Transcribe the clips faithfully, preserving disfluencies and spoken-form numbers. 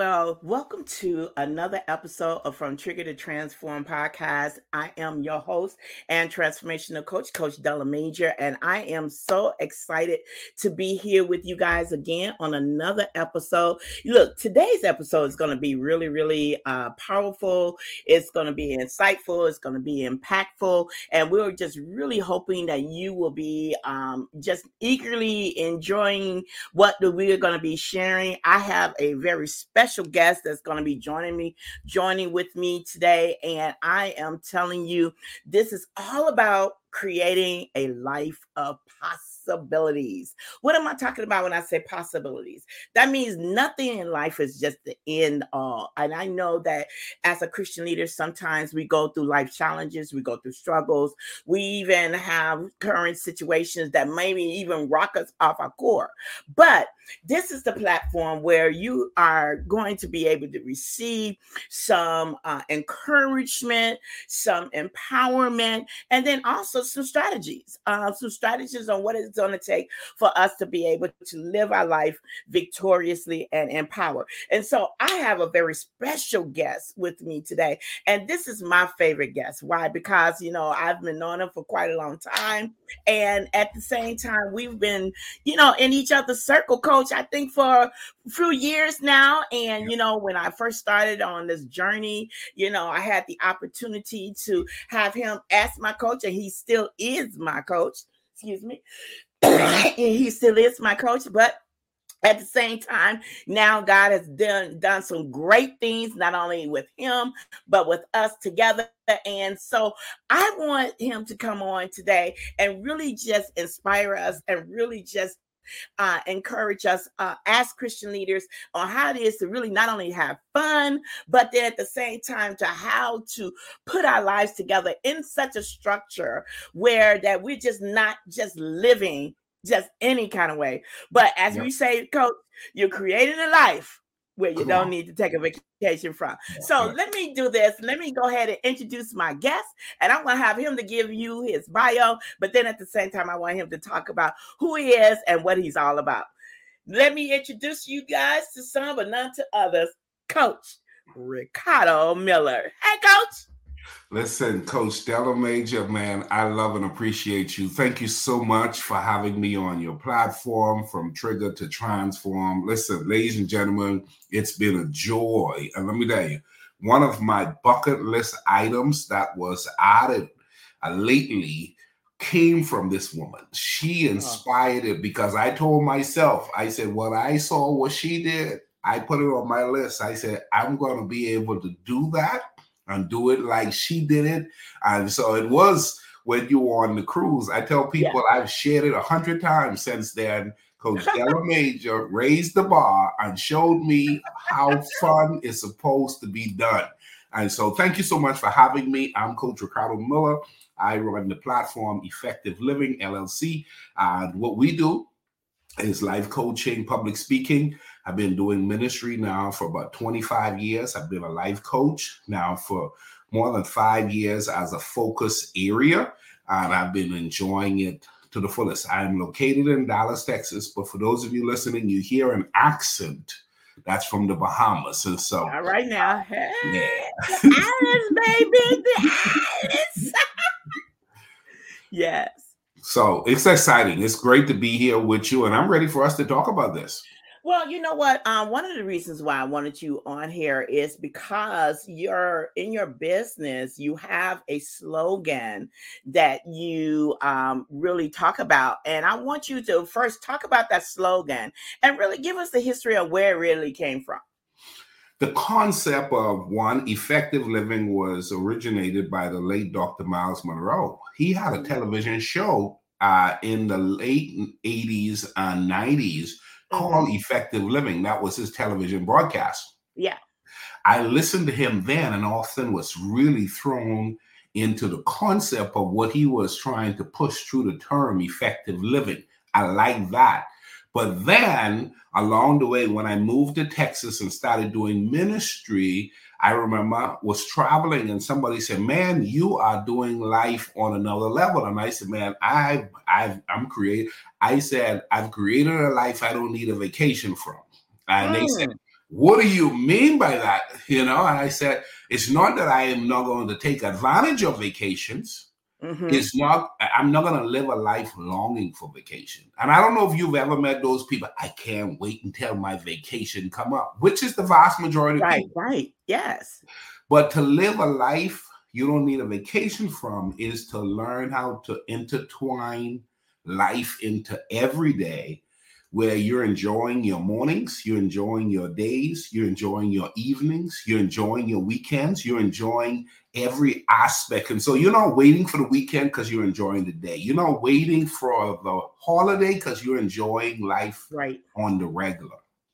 Well, welcome to another episode of From Trigger to Transform podcast. I am your host and transformational coach, Coach Della Major, and I am so excited to be here with you guys again on another episode. Look, today's episode is going to be really, really uh, powerful. It's going to be insightful. It's going to be impactful, and we're just really hoping that you will be um, just eagerly enjoying what we're going to be sharing. I have a very special guest that's going to be joining me, joining with me today. And I am telling you, this is all about creating a life of possibilities. What am I talking about when I say possibilities? That means nothing in life is just the end all. And I know that as a Christian leader, sometimes we go through life challenges, we go through struggles, we even have current situations that maybe even rock us off our core. But this is the platform where you are going to be able to receive some uh, encouragement, some empowerment, and then also some strategies, uh, some strategies on what it's going to take for us to be able to live our life victoriously and empowered. And so I have a very special guest with me today. And this is my favorite guest. Why? Because, you know, I've been knowing him for quite a long time. And at the same time, we've been, you know, in each other's circle, Coach, I think for a few years now. And, you know, when I first started on this journey, you know, I had the opportunity to have him as my coach, and he still is my coach. Excuse me. He still is my coach, but at the same time, now God has done, done some great things, not only with him, but with us together. And so I want him to come on today and really just inspire us and really just Uh, encourage us uh, as Christian leaders on how it is to really not only have fun, but then at the same time to how to put our lives together in such a structure where that we're just not just living just any kind of way. But as yep. we say, Coach, you're creating a life where you Come don't on. need to take a vacation from. So yeah. let me do this. Let me go ahead and introduce my guest, and I'm going to have him to give you his bio, but then at the same time, I want him to talk about who he is and what he's all about. Let me introduce you guys to some, but not to others. Coach Ricardo Miller. Hey, Coach. Listen, Coach Della Major, man, I love and appreciate you. Thank you so much for having me on your platform, From Trigger to Transform. Listen, ladies and gentlemen, it's been a joy. And let me tell you, one of my bucket list items that was added uh, lately came from this woman. She inspired it because I told myself, I said, when I saw what she did, I put it on my list. I said, I'm going to be able to do that and do it like she did it. And so it was when you were on the cruise. I tell people yeah. I've shared it a hundred times since then. Coach Della Major raised the bar and showed me how fun is supposed to be done. And so thank you so much for having me. I'm Coach Ricardo Miller. I run the platform Effective Living, L L C. And what we do is life coaching, public speaking. I've been doing ministry now for about twenty-five years. I've been a life coach now for more than five years as a focus area, and I've been enjoying it to the fullest. I'm located in Dallas, Texas, but for those of you listening, you hear an accent. That's from the Bahamas. And so, all right now, hey, yeah. Alice, baby, Alice. Yes. So it's exciting. It's great to be here with you, and I'm ready for us to talk about this. Well, you know what? Um, one of the reasons why I wanted you on here is because you're in your business, you have a slogan that you um, really talk about. And I want you to first talk about that slogan and really give us the history of where it really came from. The concept of one effective living was originated by the late Doctor Miles Monroe. He had a television show uh, in the late eighties and nineties called mm-hmm. Effective Living. That was his television broadcast. Yeah. I listened to him then and often was really thrown into the concept of what he was trying to push through the term effective living. I like that. But then along the way, when I moved to Texas and started doing ministry, I remember was traveling and somebody said, man, you are doing life on another level. And I said, man, I've, I've, I'm creating. I said, I've created a life I don't need a vacation from. And mm. they said, what do you mean by that? You know, and I said, it's not that I am not going to take advantage of vacations. Mm-hmm. It's not, I'm not going to live a life longing for vacation. And I don't know if you've ever met those people. I can't wait until my vacation come up, which is the vast majority of right, people. Right, yes. But to live a life you don't need a vacation from is to learn how to intertwine life into every day, where you're enjoying your mornings, you're enjoying your days, you're enjoying your evenings, you're enjoying your weekends, you're enjoying every aspect. And so you're not waiting for the weekend because you're enjoying the day. You're not waiting for the holiday because you're enjoying life right on the regular.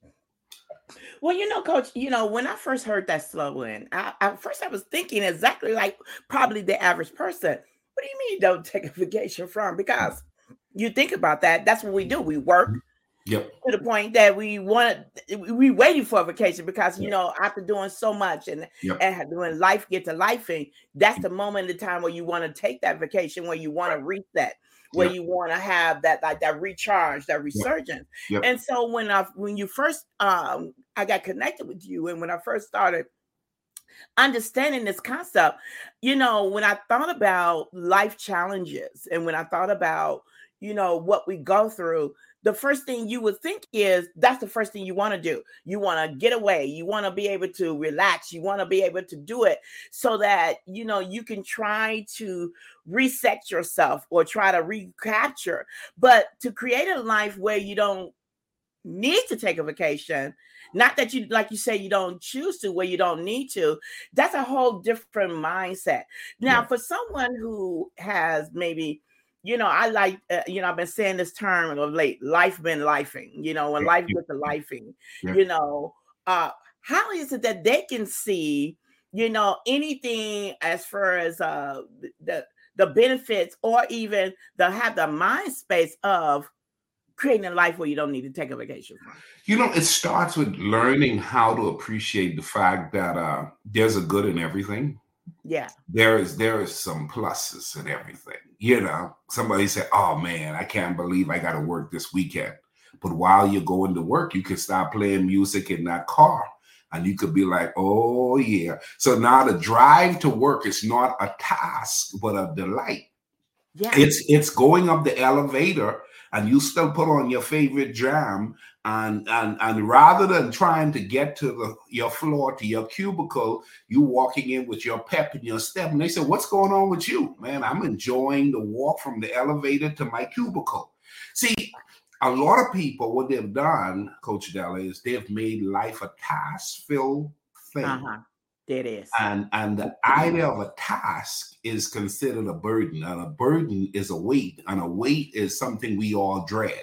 Well, you know, Coach, you know, when I first heard that slogan, I, at first I was thinking exactly like probably the average person. What do you mean don't take a vacation from? Because you think about that, that's what we do. We work. Yep. To the point that we want we waiting for a vacation because, you yep. know, after doing so much and, yep. and doing life get to lifing, that's the moment in the time where you want to take that vacation, where you want to reset, where yep. you want to have that like that recharge, that resurgence. Yep. Yep. And so when I when you first um I got connected with you, and when I first started understanding this concept, you know, when I thought about life challenges and when I thought about, you know, what we go through, the first thing you would think is that's the first thing you want to do. You want to get away. You want to be able to relax. You want to be able to do it so that, you know, you can try to reset yourself or try to recapture. But to create a life where you don't need to take a vacation, not that you, like you say, you don't choose to, where you don't need to, that's a whole different mindset. Now, yeah. for someone who has maybe, you know, I like, uh, you know, I've been saying this term of late, life been lifing, you know, when yeah. life gets to lifing, yeah. you know, uh, how is it that they can see, you know, anything as far as uh, the, the benefits or even the have the mind space of creating a life where you don't need to take a vacation from? You know, it starts with learning how to appreciate the fact that uh, there's a good in everything. Yeah. There is there is some pluses in everything. You know, somebody said, oh man, I can't believe I got to work this weekend. But while you're going to work, you can start playing music in that car. And you could be like, oh yeah. So now the drive to work is not a task, but a delight. Yeah. It's it's going up the elevator and you still put on your favorite jam, and and and rather than trying to get to the your floor, to your cubicle, you walking in with your pep in your step. And they said, what's going on with you? Man, I'm enjoying the walk from the elevator to my cubicle. See, a lot of people, what they've done, Coach Della, is they've made life a task-filled thing. Uh-huh. It is. And, and the idea of a task is considered a burden, and a burden is a weight, and a weight is something we all dread.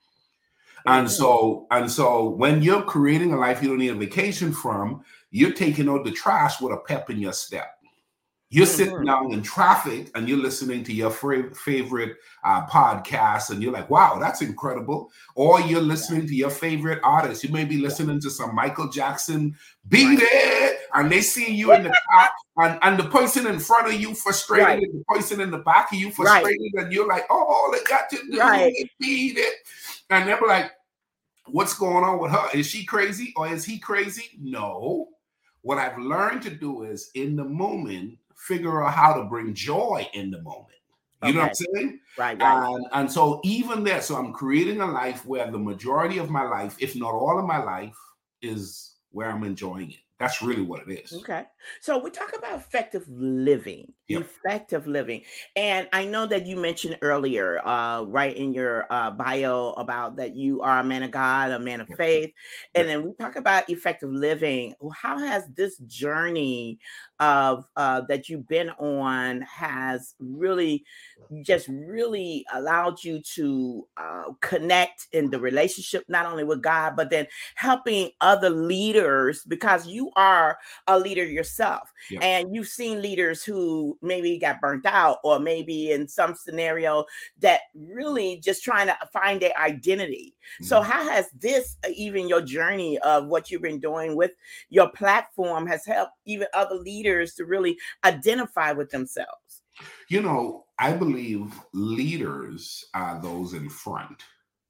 And mm-hmm. so, and so when you're creating a life you don't need a vacation from, you're taking out the trash with a pep in your step. You're mm-hmm. sitting down in traffic and you're listening to your fra- favorite uh, podcast, and you're like, wow, that's incredible. Or you're listening to your favorite artist. You may be listening to some Michael Jackson, Beat It, and they see you in the car, and, and the person in front of you frustrated, right. and the person in the back of you frustrated, right. and you're like, oh, all they got to do right. is beat it. And they're like, what's going on with her? Is she crazy or is he crazy? No. What I've learned to do is in the moment, figure out how to bring joy in the moment. You okay. know what I'm saying? Right, right. And, and so even there, so I'm creating a life where the majority of my life, if not all of my life, is where I'm enjoying it. That's really what it is. Okay. So we talk about effective living, yep. effective living. And I know that you mentioned earlier, uh, right in your uh, bio about that you are a man of God, a man of yep. faith. And yep. then we talk about effective living. How has this journey of uh, that you've been on has really just really allowed you to uh, connect in the relationship, not only with God, but then helping other leaders, because you are a leader yourself. Yeah. And you've seen leaders who maybe got burnt out, or maybe in some scenario that really just trying to find their identity. Mm-hmm. So how has this, even your journey of what you've been doing with your platform, has helped even other leaders to really identify with themselves? You know, I believe leaders are those in front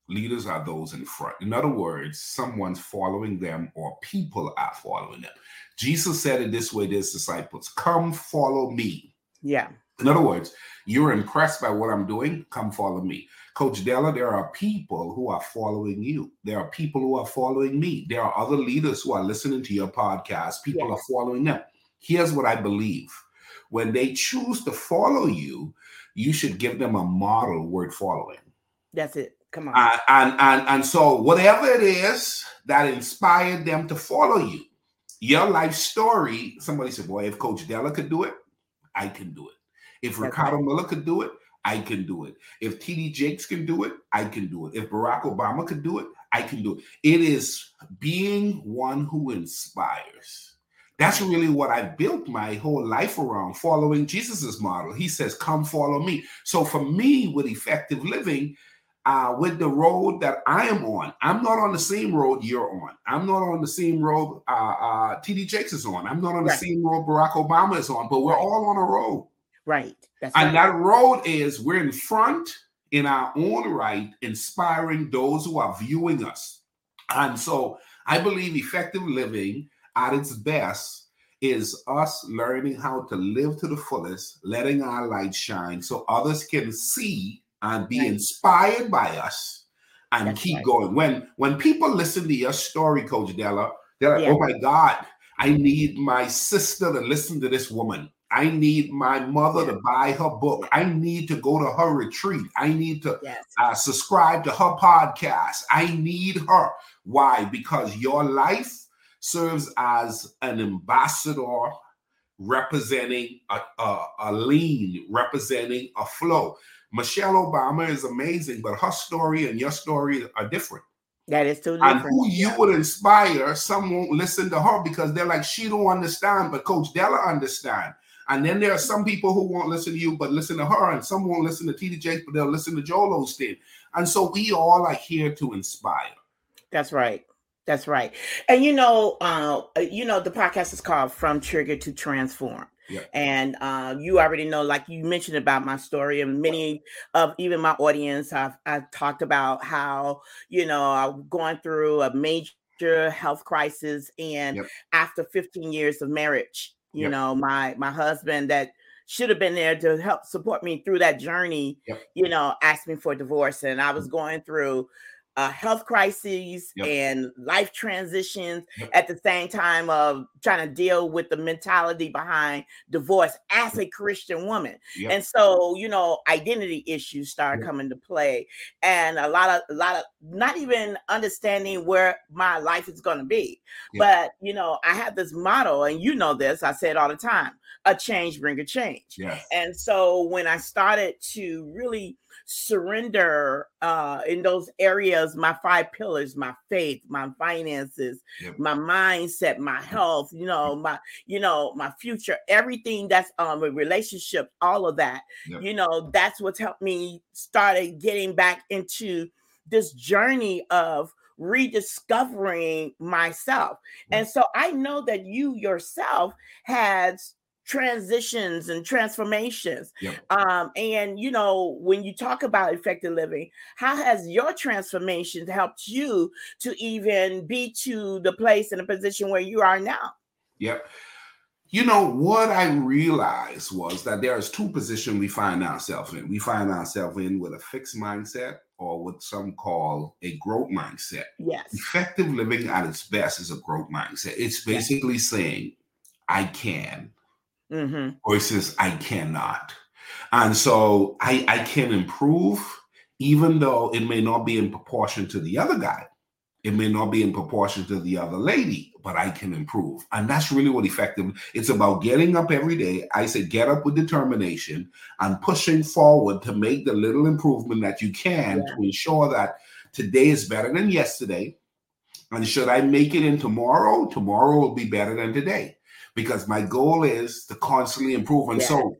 Leaders are those in front. In other words, someone's following them or people are following them. Jesus said it this way to his disciples, come follow me. Yeah. In other words, you're impressed by what I'm doing, come follow me. Coach Della, there are people who are following you. There are people who are following me. There are other leaders who are listening to your podcast. People yes. are following them. Here's what I believe. When they choose to follow you, you should give them a model worth following. That's it. Come on. Uh, and, and, and so whatever it is that inspired them to follow you, your life story, somebody said, boy, if Coach Della could do it, I can do it. If That's Ricardo right. Miller could do it, I can do it. If T D Jakes can do it, I can do it. If Barack Obama could do it, I can do it. It is being one who inspires. That's really what I built my whole life around, following Jesus's model. He says, come follow me. So for me, with effective living, uh, with the road that I am on, I'm not on the same road you're on. I'm not on the same road uh, uh, T D Jakes is on. I'm not on the right. same road Barack Obama is on, but we're all on a road. Right. That's and right. that road is we're in front in our own right, inspiring those who are viewing us. And so I believe effective living at its best is us learning how to live to the fullest, letting our light shine so others can see and be right. inspired by us and That's keep right. going. When, when people listen to your story, Coach Della, they're like, yeah. oh my God, I need my sister to listen to this woman. I need my mother yeah. to buy her book. I need to go to her retreat. I need to yes. uh, subscribe to her podcast. I need her. Why? Because your life serves as an ambassador representing a, a, a lean, representing a flow. Michelle Obama is amazing, but her story and your story are different. That is too different. And who you would inspire, some won't listen to her because they're like, she don't understand, but Coach Della understand. And then there are some people who won't listen to you, but listen to her. And some won't listen to T D Jakes, but they'll listen to Joel Osteen. And so we all are here to inspire. That's right. That's right. And, you know, uh, you know, the podcast is called From Trigger to Transform. Yeah. And uh, you already know, like you mentioned about my story, and many of even my audience, I've, I've talked about how, you know, I'm going through a major health crisis. And yep. after fifteen years of marriage, you yep. know, my my husband that should have been there to help support me through that journey, yep. you know, asked me for a divorce. And I was mm-hmm. going through uh, health crises yep. and life transitions yep. at the same time of trying to deal with the mentality behind divorce as a Christian woman. Yep. And so, you know, identity issues started yep. coming to play, and a lot of, a lot of not even understanding where my life is going to be. Yep. But, you know, I have this motto, and you know this, I say it all the time, a change bring a change. Yes. And so when I started to really surrender uh, in those areas, my five pillars, my faith, my finances, yep. my mindset, my health, you know, my, you know, my future, everything that's um, a relationship, all of that, yep. you know, that's what's helped me started getting back into this journey of rediscovering myself. Yep. And so I know that you yourself had transitions and transformations. Yep. Um, and, you know, when you talk about effective living, how has your transformation helped you to even be to the place and the position where you are now? Yep. You know, what I realized was that there's two positions we find ourselves in. We find ourselves in with a fixed mindset or what some call a growth mindset. Yes. Effective living at its best is a growth mindset. It's basically yes. saying, I can. Mm-hmm. Versus I cannot. And so I, I can improve, even though it may not be in proportion to the other guy. It may not be in proportion to the other lady, but I can improve. And that's really what effective. It's about getting up every day. I say get up with determination and pushing forward to make the little improvement that you can yeah. to ensure that today is better than yesterday. And should I make it in tomorrow, tomorrow will be better than today. Because my goal is to constantly improve. And yeah. so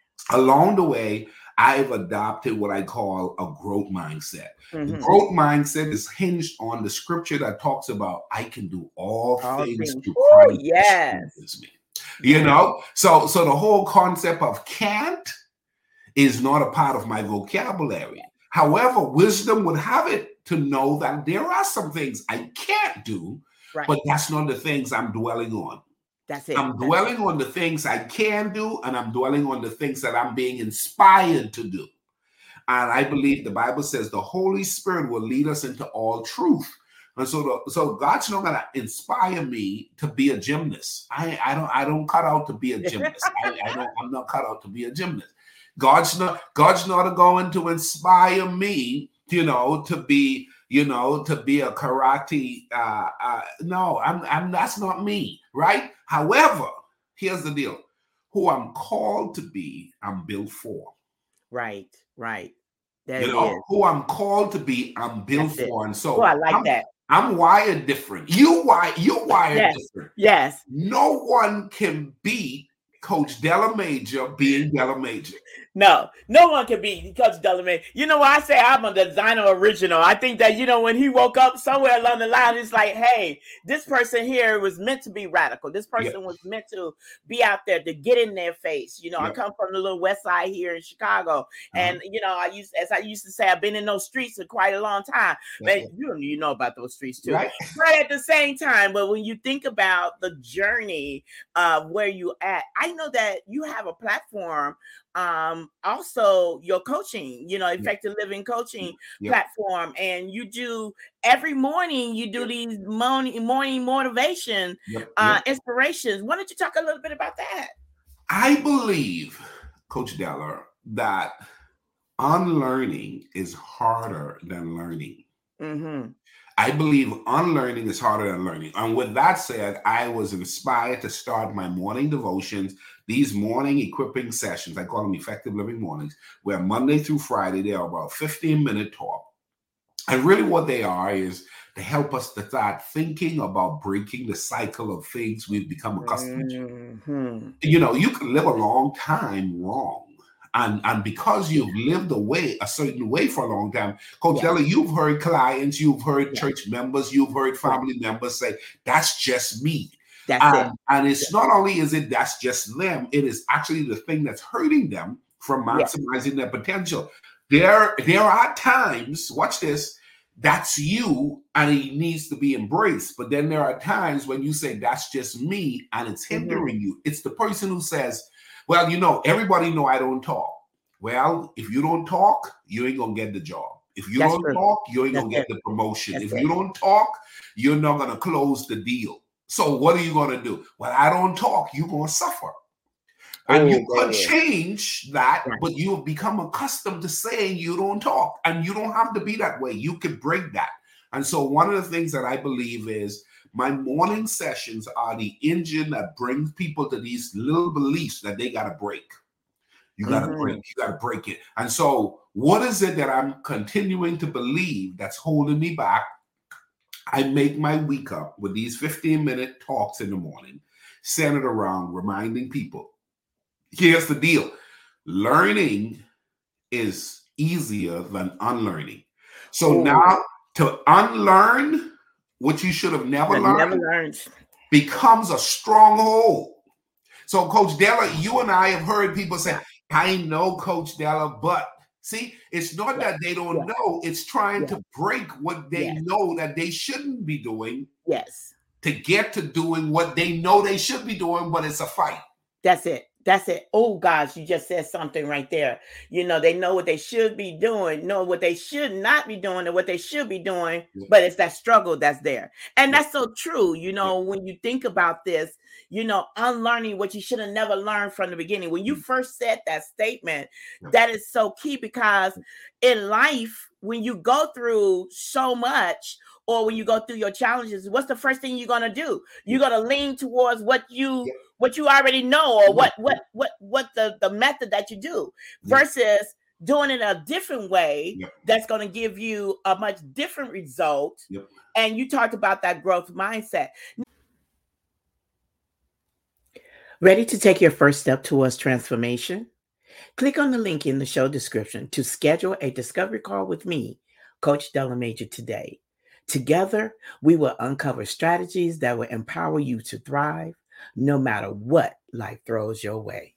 along the way, I've adopted what I call a growth mindset. Mm-hmm. The growth mindset is hinged on the scripture that talks about I can do all, all things through Christ who strengthens me. You know, so so the whole concept of can't is not a part of my vocabulary. However, wisdom would have it to know that there are some things I can't do, Right. but that's not the things I'm dwelling on. That's it. I'm That's dwelling it. on the things I can do, and I'm dwelling on the things that I'm being inspired to do. And I believe the Bible says the Holy Spirit will lead us into all truth. And so, the, so God's not going to inspire me to be a gymnast. I, I don't, I don't cut out to be a gymnast. I, I don't, I'm not cut out to be a gymnast. God's not, God's not going to inspire me, you know, to be, you know, to be a karate. Uh, uh, no, I'm, I'm, that's not me, right? However, here's the deal: who I'm called to be, I'm built for. Right, right. That you know, is. who I'm called to be, I'm built That's for. it. And so Oh, I like I'm, that. I'm wired different. You wired, you're wired Yes. different. Yes. No one can beat Coach Della Major being Della Major. No, no one can be Coach Delamain. You know why I say I'm a designer original? I think that, you know, when he woke up somewhere along the line, it's like, hey, this person here was meant to be radical. This person yep. was meant to be out there to get in their face. You know, yep. I come from the little West Side here in Chicago. Uh-huh. And, you know, I used, as I used to say, I've been in those streets for quite a long time. Man, you, you know about those streets too. Right? But at the same time, but when you think about the journey of where you at, I know that you have a platform. Um, also your coaching, you know, effective living coaching yep. platform. And you do every morning, you do yep. these morning, morning motivation, yep. uh, yep. inspirations. Why don't you talk a little bit about that? I believe, Coach Della, that unlearning is harder than learning. Mm-hmm. I believe unlearning is harder than learning. And with that said, I was inspired to start my morning devotions, these morning equipping sessions. I call them Effective Living Mornings, where Monday through Friday, they are about fifteen minute talk. And really what they are is to help us to start thinking about breaking the cycle of things we've become accustomed mm-hmm. to. You know, you can live a long time wrong. And, and because you've lived a way, a certain way for a long time, Coach yeah. Della, you've heard clients, you've heard yeah. church members, you've heard family yeah. members say, that's just me. That's and, it. And it's yeah. not only is it that's just them, it is actually the thing that's hurting them from maximizing yeah. their potential. There, there are times, watch this, that's you and it needs to be embraced. But then there are times when you say, that's just me, and it's hindering mm-hmm. you. It's the person who says, well, you know, everybody know I don't talk. Well, if you don't talk, you ain't going to get the job. If you That's don't true. talk, you ain't going to get the promotion. That's if it. you don't talk, you're not going to close the deal. So what are you going to do? Well, I don't talk. You're going to suffer. Oh, and you could change that, right. but you have become accustomed to saying you don't talk. And you don't have to be that way. You can break that. And so one of the things that I believe is my morning sessions are the engine that brings people to these little beliefs that they got to break. You got to mm-hmm. break. You got to break it. And so what is it that I'm continuing to believe that's holding me back? I make my week up with these fifteen minute talks in the morning, centered around reminding people. Here's the deal. Learning is easier than unlearning. So Ooh. now to unlearn what you should have never learned, never learned becomes a stronghold. So, Coach Della, you and I have heard people say, I know Coach Della, but see, it's not yeah. that they don't yeah. know. It's trying yeah. to break what they yes. know that they shouldn't be doing. Yes. To get to doing what they know they should be doing, but it's a fight. That's it. That's it. Oh, gosh, you just said something right there. You know, they know what they should be doing, know what they should not be doing and what they should be doing, yeah. but it's that struggle that's there. And yeah. that's so true. You know, yeah. when you think about this, you know, unlearning what you should have never learned from the beginning. When you first said that statement, yeah. that is so key, because in life, when you go through so much, or when you go through your challenges, what's the first thing you're going to do? You're going to lean towards what you yeah. what you already know, or what what what what the, the method that you do, versus doing it a different way yeah. that's going to give you a much different result. Yeah. And you talked about that growth mindset. Ready to take your first step towards transformation? Click on the link in the show description to schedule a discovery call with me, Coach Della Major, today. Together, we will uncover strategies that will empower you to thrive no matter what life throws your way.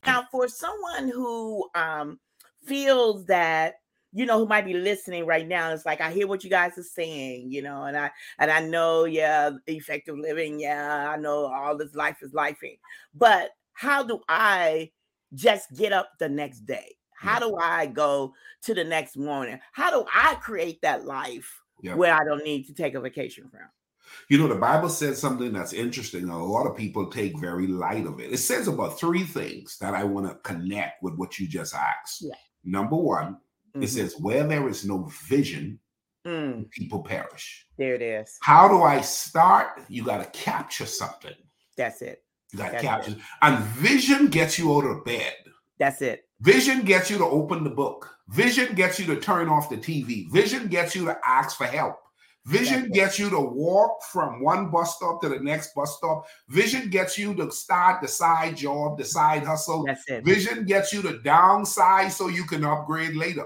Now, for someone who um, feels that, you know, who might be listening right now, it's like, I hear what you guys are saying, you know, and I and I know, yeah, effective living, yeah, I know all this life is lifing, but how do I just get up the next day? How do I go to the next morning? How do I create that life yeah. where I don't need to take a vacation from? You know, the Bible says something that's interesting. A lot of people take very light of it. It says about three things that I want to connect with what you just asked. Yeah. Number one, mm-hmm. it says, where there is no vision, mm. people perish. There it is. How do I start? You got to capture something. That's it. You got to capture. It. And vision gets you out of bed. That's it. Vision gets you to open the book. Vision gets you to turn off the T V. Vision gets you to ask for help. Vision gets you to walk from one bus stop to the next bus stop. Vision gets you to start the side job, the side hustle. That's it. Vision gets you to downsize so you can upgrade later.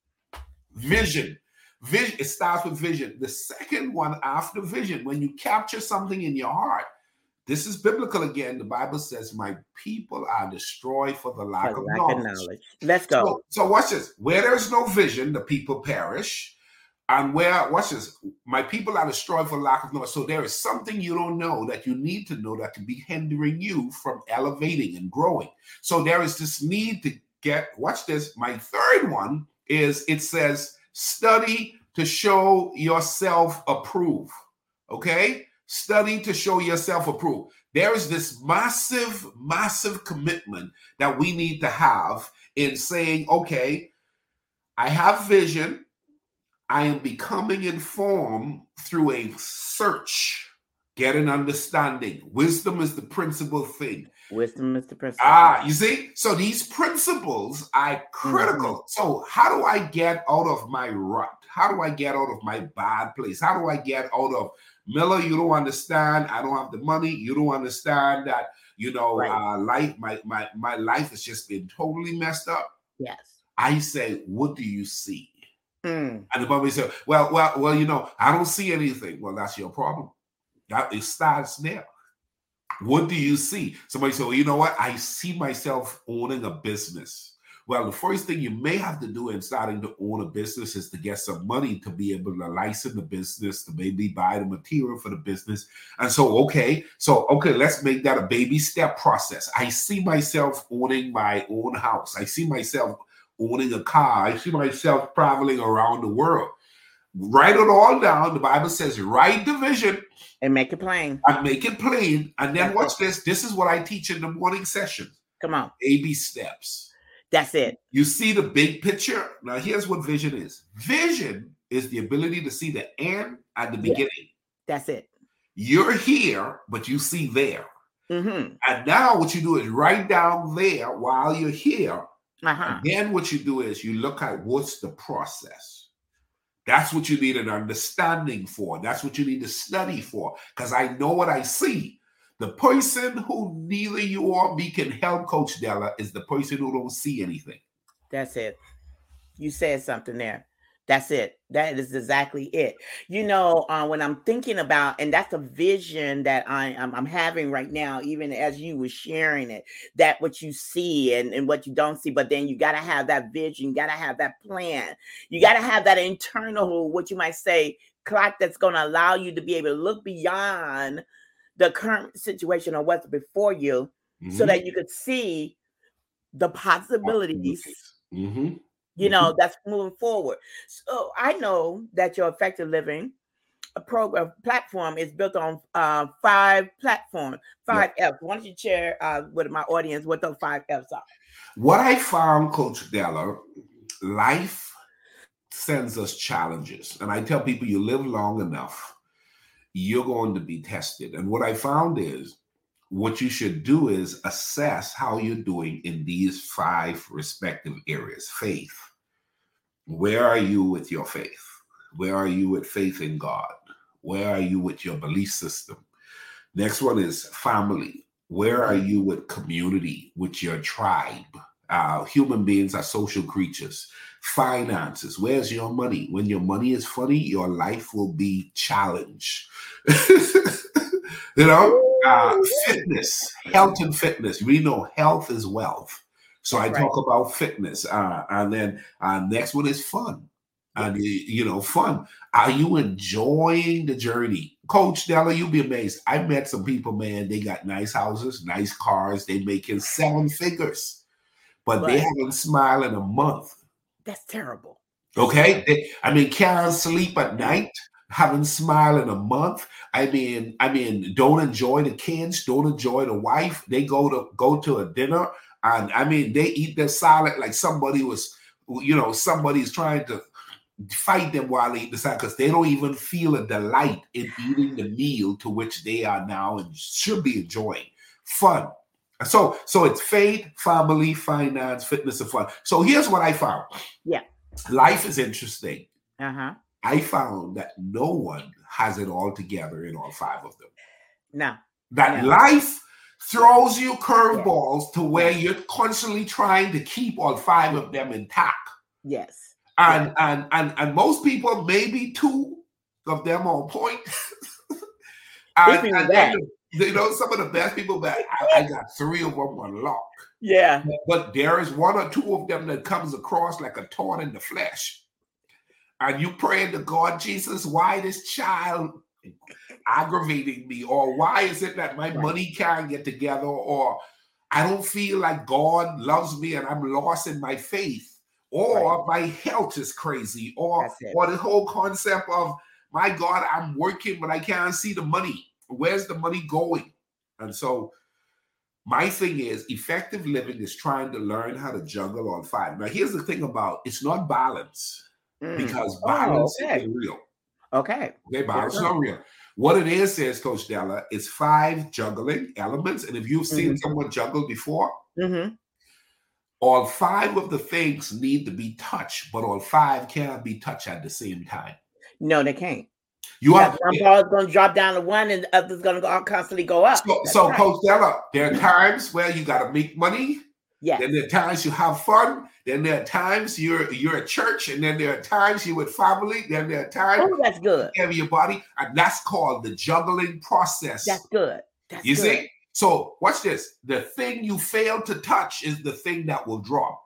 Vision. Vision. It starts with vision. The second one after vision, when you capture something in your heart, this is biblical again. The Bible says, my people are destroyed for the lack, for of, lack knowledge. of knowledge. Let's go. So, so watch this. Where there's no vision, the people perish. And where, watch this, my people are destroyed for lack of knowledge. So there is something you don't know that you need to know that can be hindering you from elevating and growing. So there is this need to get, watch this. My third one is, it says, study to show yourself approved. Okay? Study to show yourself approved. There is this massive, massive commitment that we need to have in saying, okay, I have vision. I am becoming informed through a search, get an understanding. Wisdom is the principal thing. Wisdom is the principal. Ah, you see? So these principles are critical. Mm-hmm. So how do I get out of my rut? How do I get out of my bad place? How do I get out of, Miller, you don't understand. I don't have the money. You don't understand that, you know, right. uh, life, my, my, my life has just been totally messed up. Yes. I say, what do you see? Mm. And the Bible said, well, well, well, you know, I don't see anything. Well, that's your problem. That it starts there. What do you see? Somebody said, well, you know what? I see myself owning a business. Well, the first thing you may have to do in starting to own a business is to get some money to be able to license the business, to maybe buy the material for the business. And so, okay, so, okay, let's make that a baby step process. I see myself owning my own house. I see myself owning a car. I see myself traveling around the world. Write it all down. The Bible says, write the vision. And make it plain. And make it plain. And then watch this. This is what I teach in the morning session. Come on. Baby steps. That's it. You see the big picture? Now, here's what vision is. Vision is the ability to see the end and the beginning. Yeah. That's it. You're here, but you see there. Mm-hmm. And now what you do is write down there while you're here. Uh-huh. And then what you do is you look at what's the process. That's what you need an understanding for. That's what you need to study for. Because I know what I see. The person who neither you or me can help, Coach Della, is the person who don't see anything. That's it. You said something there. That's it. That is exactly it. You know, uh, when I'm thinking about, and that's a vision that I, I'm, I'm having right now, even as you were sharing it, that what you see and, and what you don't see, but then you got to have that vision, you got to have that plan. You got to have that internal, what you might say, clock that's going to allow you to be able to look beyond the current situation or what's before you, mm-hmm. so that you could see the possibilities. Mm-hmm. You know, that's moving forward. So I know that your Effective Living program platform is built on uh, five platforms, five yep. F's. Why don't you share uh, with my audience what those five F's are? What I found, Coach Della, life sends us challenges. And I tell people, you live long enough, you're going to be tested. And what I found is, what you should do is assess how you're doing in these five respective areas. Faith. Where are you with your faith? Where are you with faith in God? Where are you with your belief system? Next one is family. Where are you with community, with your tribe? Uh, human beings are social creatures. Finances. Where's your money? When your money is funny, your life will be challenged. You know, uh, fitness, health and fitness. We know health is wealth. So That's I right. talk about fitness. Uh, and then uh, next one is fun. And, you know, fun. Are you enjoying the journey? Coach Della, you'll be amazed. I met some people, man, they got nice houses, nice cars. They making seven figures, but, but they haven't smiled in a month. That's terrible. That's okay? terrible. They, I mean, can't sleep at night, haven't smiled in a month. I mean, I mean, don't enjoy the kids, don't enjoy the wife. They go to go to a dinner, and I mean, they eat their salad like somebody was, you know, somebody's trying to fight them while they eat the salad, because they don't even feel a delight in eating the meal to which they are now and should be enjoying. Fun. So, so it's faith, family, finance, fitness, and fun. So here's what I found. Yeah. Life is interesting. Uh-huh. I found that no one has it all together in all five of them. No. That no. life throws you curveballs yes. to where yes. you're constantly trying to keep all five of them intact. Yes. And, yes. and and and most people, maybe two of them on point. and, and then, you know, some of the best people, that I, I got three of them on lock. Yeah. But, but there is one or two of them that comes across like a thorn in the flesh. And you praying to God, Jesus, why this child aggravating me? Or why is it that my right. money can't get together? Or I don't feel like God loves me and I'm lost in my faith. Or right. my health is crazy. Or, or the whole concept of, my God, I'm working, but I can't see the money. Where's the money going? And so my thing is, effective living is trying to learn how to juggle all five. Now, here's the thing about, it's not balance. Mm. Because balance oh, okay. is real. Okay. Okay, balance is not real. What it is, says Coach Della, it's five juggling elements. And if you've seen mm-hmm. someone juggle before, mm-hmm. all five of the things need to be touched, but all five cannot be touched at the same time. No, they can't. You yeah, are one ball is going to drop down to one, and the other's going to constantly go up. So, so right. Coach Della, there are times where you got to make money. Yeah. Then there are times you have fun. Then there are times you're you're at church, and then there are times you're with family. Then there are times oh, that's good. You have your body, and that's called the juggling process. That's good. That's you good. see. So watch this. The thing you fail to touch is the thing that will drop.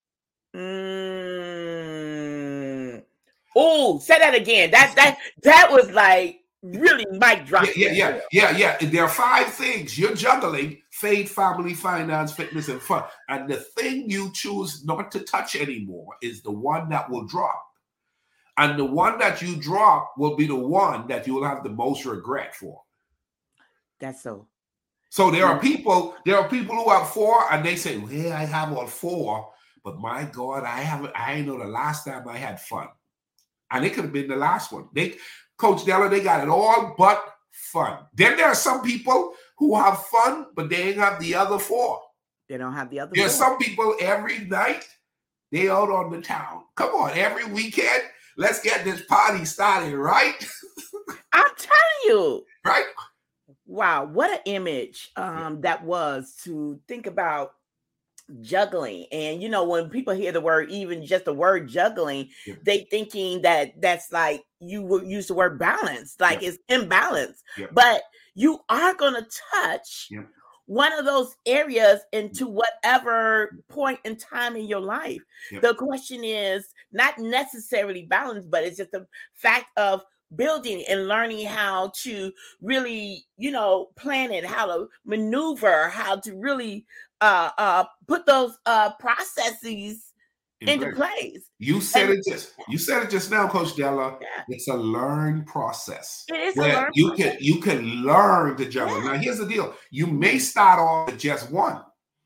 Mm. Oh, say that again. That that that was like really mic drop. Yeah, yeah, yeah, yeah, yeah. There are five things you're juggling: faith, family, finance, fitness, and fun. And the thing you choose not to touch anymore is the one that will drop. And the one that you drop will be the one that you will have the most regret for. That's so. So there are people, there are people who have four, and they say, well, I have all four, but my God, I haven't, I know the last time I had fun. And it could have been the last one. They, Coach Della, they got it all but fun. Then there are some people who have fun, but they ain't have the other four. They don't have the other There's four. some people every night, they out on the town. Come on, every weekend, let's get this party started, right? I'm telling you. Right? Wow, what an image um, that was, to think about juggling. And you know, when people hear the word, even just the word juggling, yeah. they thinking that that's like, you would use the word balance, like yeah. it's imbalance. Yeah. But you are going to touch yeah. one of those areas into whatever point in time in your life. Yeah. The question is not necessarily balance, but it's just the fact of building and learning how to really, you know, plan it, how to maneuver, how to really uh, uh, put those uh, processes In into place. place. You said and, it just you said it just now, Coach Della. Yeah. It's a learned process. It is where a learned you process. can you can learn to juggle. Yeah. Now here's the deal. You may start off with just one.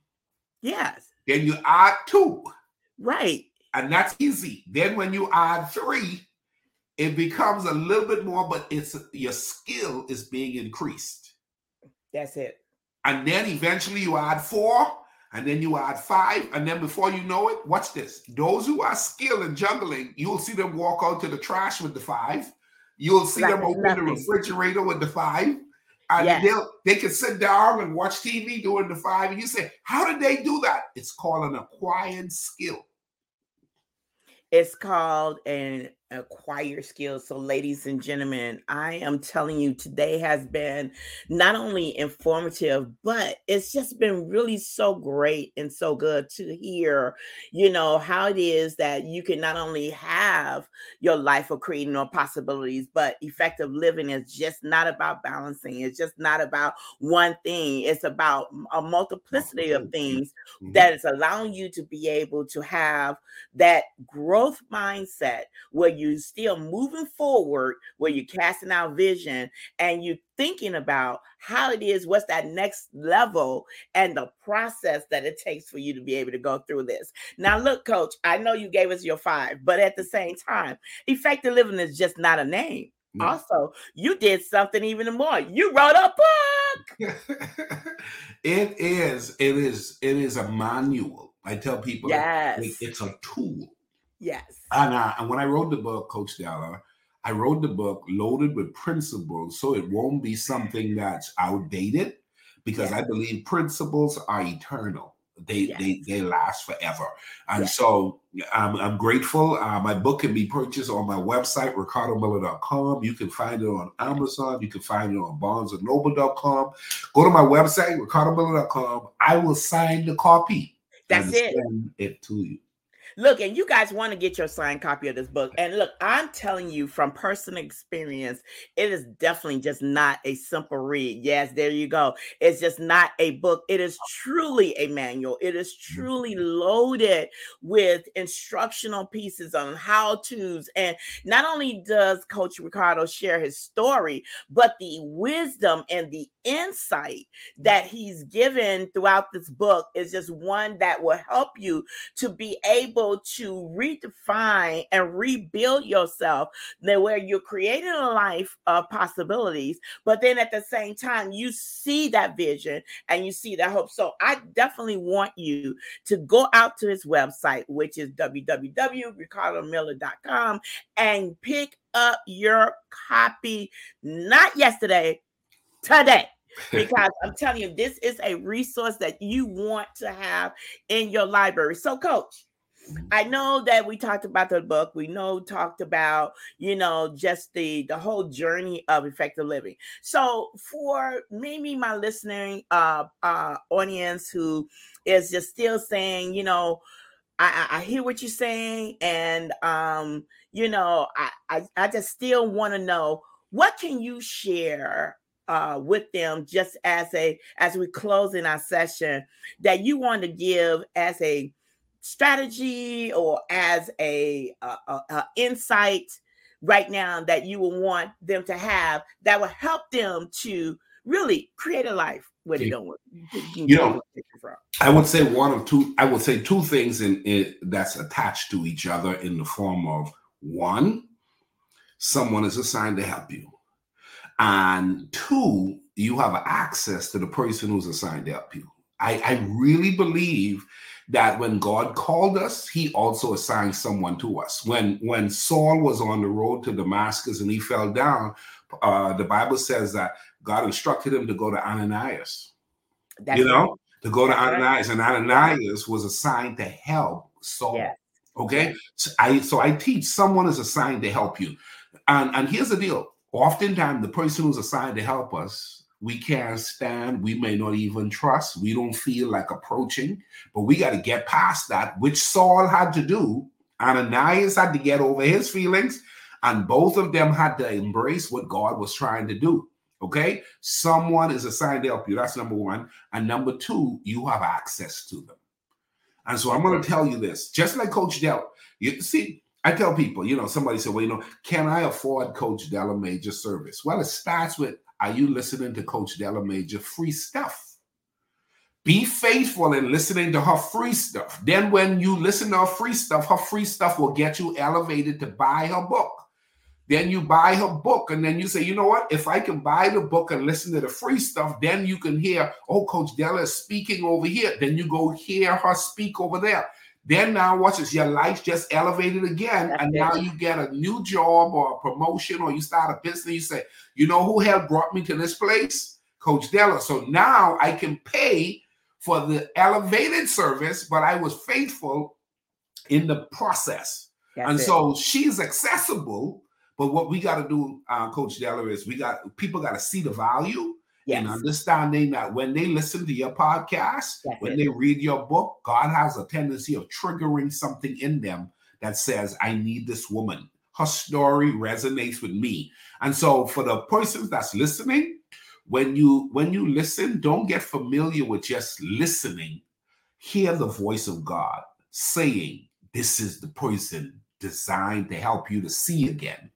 Yes. Then you add two. Right. And that's easy. Then when you add three, it becomes a little bit more, but it's your skill is being increased. That's it. And then eventually you add four, and then you add five, and then before you know it, watch this. Those who are skilled in juggling, you'll see them walk out to the trash with the five. You'll see like them open nothing. the refrigerator with the five. And yes. they'll, they can sit down and watch T V doing the five. And you say, how did they do that? It's called an acquired skill. It's called an acquire skills. So, ladies and gentlemen, I am telling you, today has been not only informative, but it's just been really so great and so good to hear, you know, how it is that you can not only have your life of creating no possibilities, but effective living is just not about balancing. It's just not about one thing. It's about a multiplicity of things mm-hmm. that is allowing you to be able to have that growth mindset where you're still moving forward, where you're casting out vision and you're thinking about how it is, what's that next level and the process that it takes for you to be able to go through this. Now, look, Coach, I know you gave us your five, but at the same time, effective living is just not a name. No. Also, you did something even more. You wrote a book. It is, it is, it is a manual. I tell people yes. it, it's a tool. Yes. And, uh, and when I wrote the book, Coach Della, I wrote the book loaded with principles so it won't be something that's outdated, because yes. I believe principles are eternal. They yes. they they last forever. And yes. so um, I'm grateful. Uh, my book can be purchased on my website, ricardo miller dot com. You can find it on Amazon. You can find it on barnes and noble dot com. Go to my website, ricardo miller dot com. I will sign the copy. That's and it. Send it to you. Look, and you guys want to get your signed copy of this book. And look, I'm telling you from personal experience, it is definitely just not a simple read. Yes, there you go. It's just not a book. It is truly a manual. It is truly loaded with instructional pieces on how-tos. And not only does Coach Ricardo share his story, but the wisdom and the insight that he's given throughout this book is just one that will help you to be able to redefine and rebuild yourself, where you're creating a life of possibilities, but then at the same time you see that vision and you see that hope. So I definitely want you to go out to his website, which is w w w dot ricardo miller dot com, and pick up your copy, not yesterday, today. Because I'm telling you, this is a resource that you want to have in your library. So, Coach, I know that we talked about the book. We know talked about, you know, just the, the whole journey of effective living. So for maybe my listening uh, uh, audience who is just still saying, you know, I, I hear what you're saying. And, um, you know, I, I, I just still want to know, what can you share Uh, with them just as a as we close in our session that you want to give as a strategy or as a, a, a, a insight right now that you will want them to have that will help them to really create a life where they don't want you, you know I would say one of two I would say two things in it that's attached to each other in the form of, one, someone is assigned to help you. And two, you have access to the person who's assigned to help you. I, I really believe that when God called us, he also assigned someone to us. When, when Saul was on the road to Damascus and he fell down, uh, the Bible says that God instructed him to go to Ananias. That's you know, right. to go to That's Ananias. Right. And Ananias was assigned to help Saul. Yeah. Okay? So I, so I teach someone is assigned to help you. And, and here's the deal. Oftentimes, the person who's assigned to help us, we can't stand, we may not even trust, we don't feel like approaching, but we got to get past that, which Saul had to do. Ananias had to get over his feelings, and both of them had to embrace what God was trying to do. Okay? Someone is assigned to help you. That's number one. And number two, you have access to them. And so I'm going to tell you this, just like Coach Dell, you see, I tell people, you know, somebody said, well, you know, can I afford Coach Della Major service? Well, it starts with, are you listening to Coach Della Major free stuff? Be faithful in listening to her free stuff. Then when you listen to her free stuff, her free stuff will get you elevated to buy her book. Then you buy her book and then you say, you know what? If I can buy the book and listen to the free stuff, then you can hear, oh, Coach Della is speaking over here. Then you go hear her speak over there. Then now watch this, your life just elevated again. That's and it. Now you get a new job or a promotion or you start a business. You say, you know who helped brought me to this place? Coach Della. So now I can pay for the elevated service, but I was faithful in the process. That's And it. so she's accessible. But what we got to do, uh, Coach Della, is we got people got to see the value Yes. in understanding that when they listen to your podcast, That's when it. they read your book, God has a tendency of triggering something in them that says, I need this woman. Her story resonates with me. And so for the persons that's listening, when you when you listen, don't get familiar with just listening. Hear the voice of God saying, this is the person designed to help you to see again.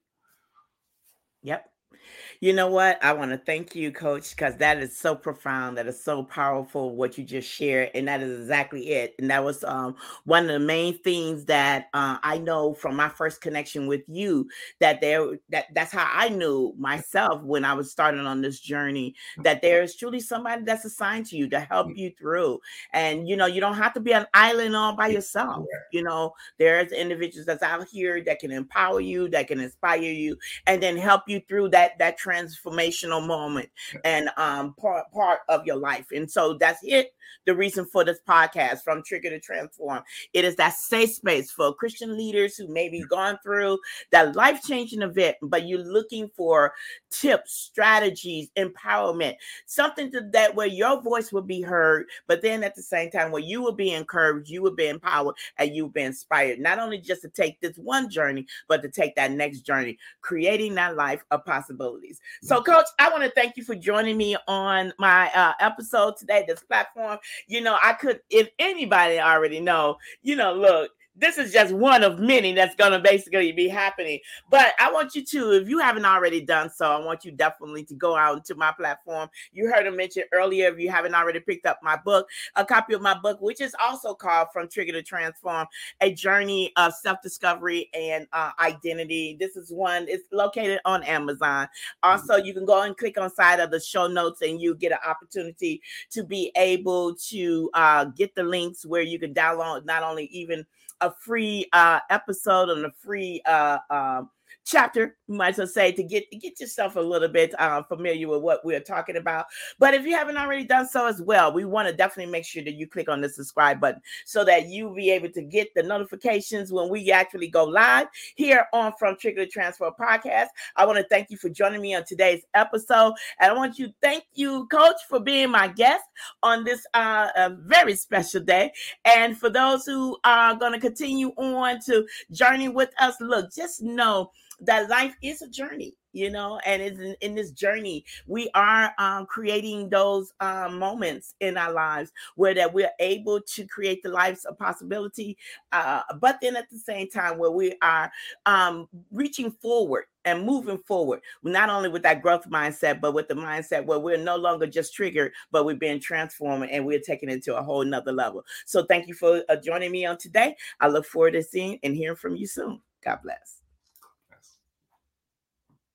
Yep. You know what? I want to thank you, Coach, because that is so profound. That is so powerful, what you just shared. And that is exactly it. And that was um, one of the main things that uh, I know from my first connection with you, that there, that that's how I knew myself when I was starting on this journey, that there is truly somebody that's assigned to you to help you through. And, you know, you don't have to be an island all by yourself. You know, there's individuals that's out here that can empower you, that can inspire you, and then help you through that, that transformational moment and um part part of your life. And so that's it, the reason for this podcast, From Trigger to Transform. It is that safe space for Christian leaders who may be gone through that life-changing event, but you're looking for tips, strategies, empowerment, something to that where your voice will be heard, but then at the same time where you will be encouraged, you will be empowered, and you'll be inspired, not only just to take this one journey, but to take that next journey, creating that life of possibilities. So, Coach, I want to thank you for joining me on my uh, episode today, this platform. You know, I could, if anybody already know, you know, look, this is just one of many that's going to basically be happening. But I want you to, if you haven't already done so, I want you definitely to go out into my platform. You heard him mention earlier, if you haven't already picked up my book, a copy of my book, which is also called From Trigger to Transform, A Journey of Self-Discovery and uh, Identity. This is one, it's located on Amazon. Also, you can go and click on side of the show notes and you get an opportunity to be able to uh, get the links where you can download not only even a free uh, episode and a free uh, um, chapter, you might as well say, to get get yourself a little bit uh, familiar with what we're talking about. But if you haven't already done so as well, we want to definitely make sure that you click on the subscribe button so that you'll be able to get the notifications when we actually go live here on From Trigger to Transform podcast. I want to thank you for joining me on today's episode. And I want you to thank you, Coach, for being my guest on this uh, a very special day. And for those who are going to continue on to journey with us, look, just know that life is a journey, you know, and it's in, in this journey, we are um, creating those um, moments in our lives where that we're able to create the lives of possibility, uh, but then at the same time where we are um, reaching forward and moving forward, not only with that growth mindset, but with the mindset where we're no longer just triggered, but we're being transformed and we're taking it to a whole nother level. So thank you for uh, joining me on today. I look forward to seeing and hearing from you soon. God bless.